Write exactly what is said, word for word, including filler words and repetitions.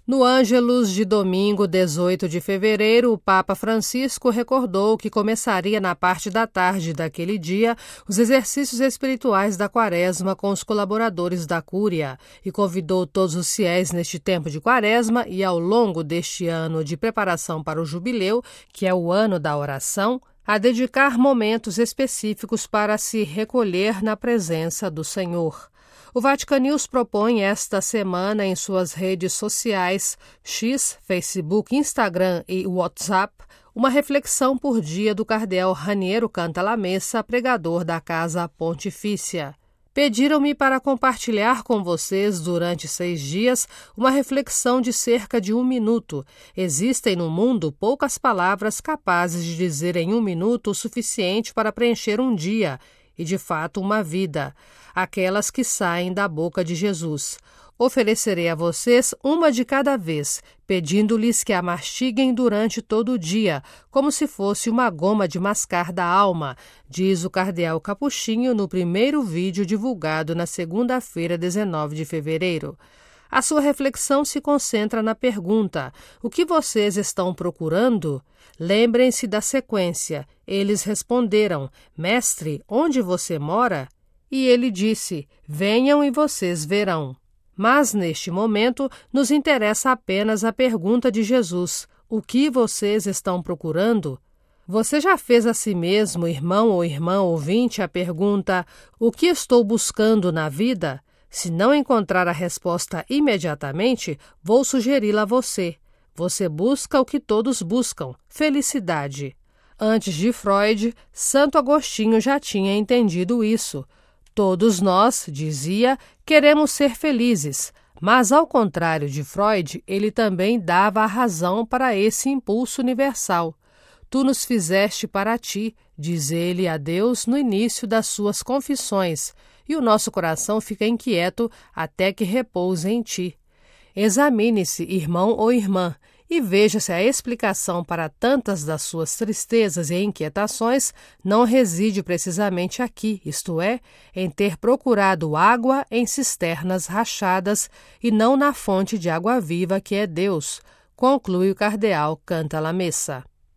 No Ângelus de domingo, dezoito de fevereiro, o Papa Francisco recordou que começaria na parte da tarde daquele dia os exercícios espirituais da Quaresma com os colaboradores da Cúria e convidou todos os fiéis neste tempo de Quaresma e ao longo deste ano de preparação para o Jubileu, que é o ano da oração, a dedicar momentos específicos para se recolher na presença do Senhor. O Vatican News propõe esta semana em suas redes sociais, X, Facebook, Instagram e WhatsApp, uma reflexão por dia do cardeal Raniero Cantalamessa, pregador da Casa Pontifícia. Pediram-me para compartilhar com vocês durante seis dias uma reflexão de cerca de um minuto. Existem no mundo poucas palavras capazes de dizer em um minuto o suficiente para preencher um dia e, de fato, uma vida, aquelas que saem da boca de Jesus. Oferecerei a vocês uma de cada vez, pedindo-lhes que a mastiguem durante todo o dia, como se fosse uma goma de mascar da alma, diz o cardeal Capuchinho no primeiro vídeo divulgado na segunda-feira, dezenove de fevereiro. A sua reflexão se concentra na pergunta: o que vocês estão procurando? Lembrem-se da sequência. Eles responderam: Mestre, onde você mora? E ele disse: venham e vocês verão. Mas, neste momento, nos interessa apenas a pergunta de Jesus: o que vocês estão procurando? Você já fez a si mesmo, irmão ou irmã ouvinte, a pergunta: o que estou buscando na vida? Se não encontrar a resposta imediatamente, vou sugeri-la a você. Você busca o que todos buscam: felicidade. Antes de Freud, Santo Agostinho já tinha entendido isso. Todos nós, dizia, queremos ser felizes, mas ao contrário de Freud, ele também dava a razão para esse impulso universal. Tu nos fizeste para ti, diz ele a Deus no início das suas confissões, e o nosso coração fica inquieto até que repouse em ti. Examine-se, irmão ou irmã, e veja se a explicação para tantas das suas tristezas e inquietações não reside precisamente aqui, isto é, em ter procurado água em cisternas rachadas e não na fonte de água viva que é Deus, conclui o cardeal Cantalamessa.